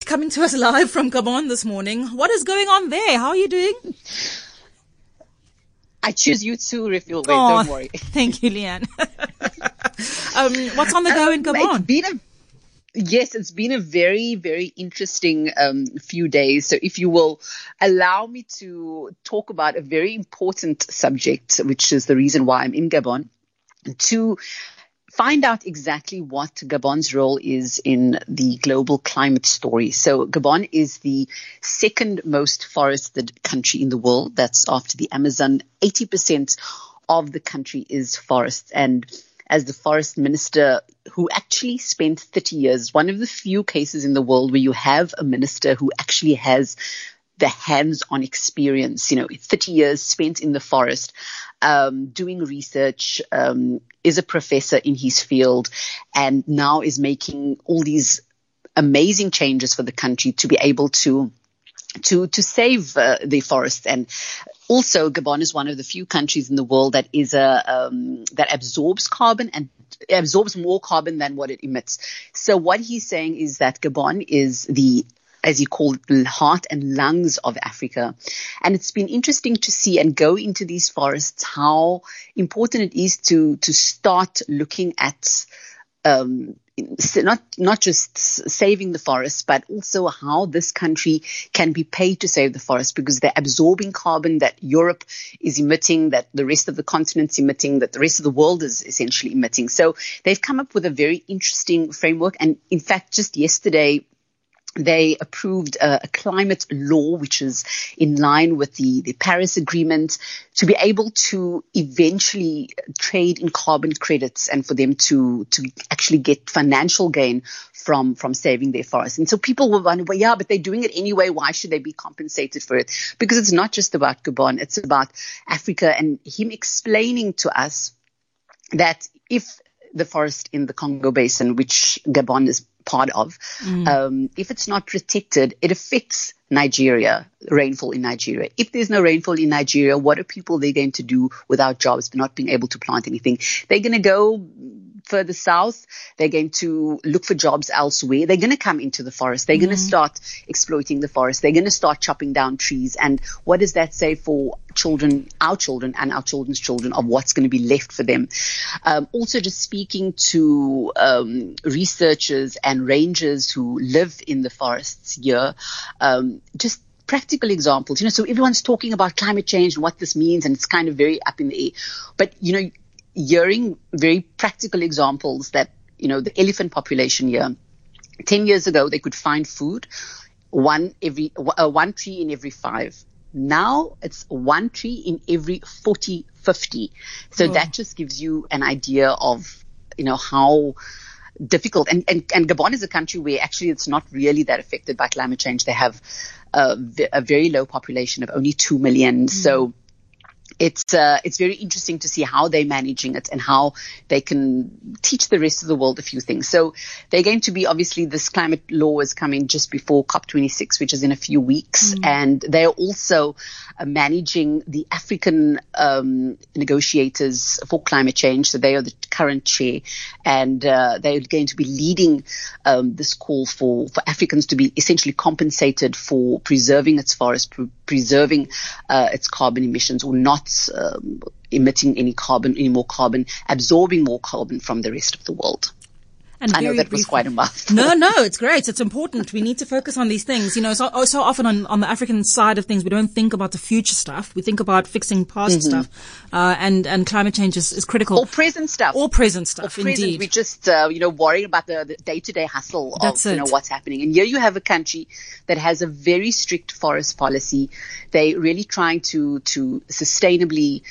coming to us live from Gabon this morning. What is going on there? How are you doing? I choose you too, Refuel. Don't worry. Thank you, Leanne. What's on the go in Gabon? It's been a very, very interesting few days. So if you will allow me to talk about a very important subject, which is the reason why I'm in Gabon, to find out exactly what Gabon's role is in the global climate story. So Gabon is the second most forested country in the world. That's after the Amazon. 80% of the country is forest. And as the forest minister who actually spent 30 years, one of the few cases in the world where you have a minister who actually has the hands-on experience, 30 years spent in the forest, doing research, is a professor in his field, and now is making all these amazing changes for the country to be able to save the forests. And also, Gabon is one of the few countries in the world that is that absorbs carbon and absorbs more carbon than what it emits. So what he's saying is that Gabon is the, as he called it, the heart and lungs of Africa. And it's been interesting to see and go into these forests how important it is to start looking at not just saving the forest, but also how this country can be paid to save the forest, because they're absorbing carbon that Europe is emitting, that the rest of the continent's emitting, that the rest of the world is essentially emitting. So they've come up with a very interesting framework. And in fact, just yesterday, they approved a climate law, which is in line with the Paris Agreement, to be able to eventually trade in carbon credits and for them to actually get financial gain from saving their forests. And so people will wonder, well, yeah, but they're doing it anyway. Why should they be compensated for it? Because it's not just about Gabon. It's about Africa, and him explaining to us that if the forest in the Congo Basin, which Gabon is part of, if it's not protected, it affects Nigeria, rainfall in Nigeria. If there's no rainfall in Nigeria, what are people there going to do without jobs, not being able to plant anything? They're going to go further south. They're going to look for jobs elsewhere. They're going to come into the forest. They're going to start exploiting the forest. They're going to start chopping down trees. And what does that say for children, our children and our children's children, of what's going to be left for them? Also just speaking to researchers and rangers who live in the forests here, just practical examples, so everyone's talking about climate change and what this means, and it's kind of very up in the air. But, hearing very practical examples that, the elephant population here, 10 years ago, they could find food, one tree in every 5. Now it's one tree in every 40, 50. So that just gives you an idea of, how difficult. And Gabon is a country where actually it's not really that affected by climate change. They have a very low population of only 2 million. So it's very interesting to see how they're managing it and how they can teach the rest of the world a few things. So they're going to be, obviously, this climate law is coming just before COP26, which is in a few weeks. And they're also managing the African negotiators for climate change. So they are the current chair, and they're going to be leading this call for Africans to be essentially compensated for preserving its forest, preserving its carbon emissions, or not emitting any more carbon, absorbing more carbon from the rest of the world. And I know that was quite a mouthful. No, it's great. It's important. We need to focus on these things. So often on the African side of things, we don't think about the future stuff. We think about fixing past stuff. And climate change is critical. Or present stuff. Indeed. We just, worrying about the day-to-day hustle of, what's happening. And here you have a country that has a very strict forest policy. They're really trying to sustainably,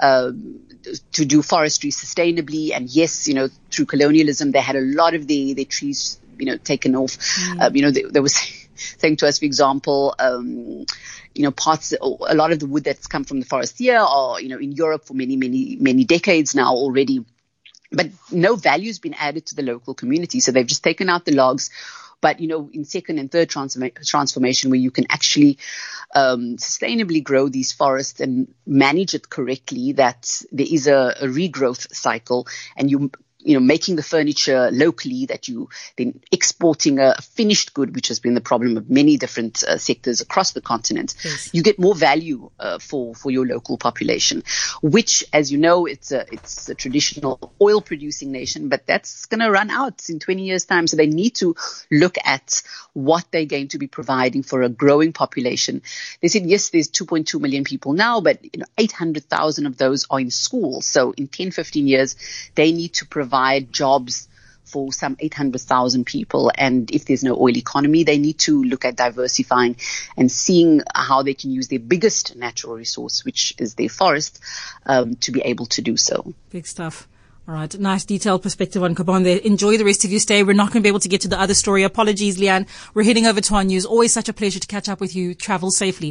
to do forestry sustainably. And yes, through colonialism, they had a lot of their trees, taken off. They were saying to us, for example, parts, a lot of the wood that's come from the forest here are, in Europe for many, many, many decades now already. But no value has been added to the local community. So they've just taken out the logs. But, in second and third transformation, where you can actually sustainably grow these forests and manage it correctly, that there is a regrowth cycle, and you making the furniture locally, that you then exporting a finished good, which has been the problem of many different sectors across the continent. Yes. You get more value for your local population, which, as you know, it's a traditional oil producing nation, but that's going to run out in 20 years' time. So they need to look at what they're going to be providing for a growing population. They said, yes, there's 2.2 million people now, but 800,000 of those are in school. So in 10, 15 years, they need to provide jobs for some 800,000 people. And if there's no oil economy, they need to look at diversifying and seeing how they can use their biggest natural resource, which is their forest, to be able to do so. Big stuff. All right. Nice detailed perspective on Gabon there. Enjoy the rest of your stay. We're not going to be able to get to the other story. Apologies, Leanne. We're heading over to our news. Always such a pleasure to catch up with you. Travel safely.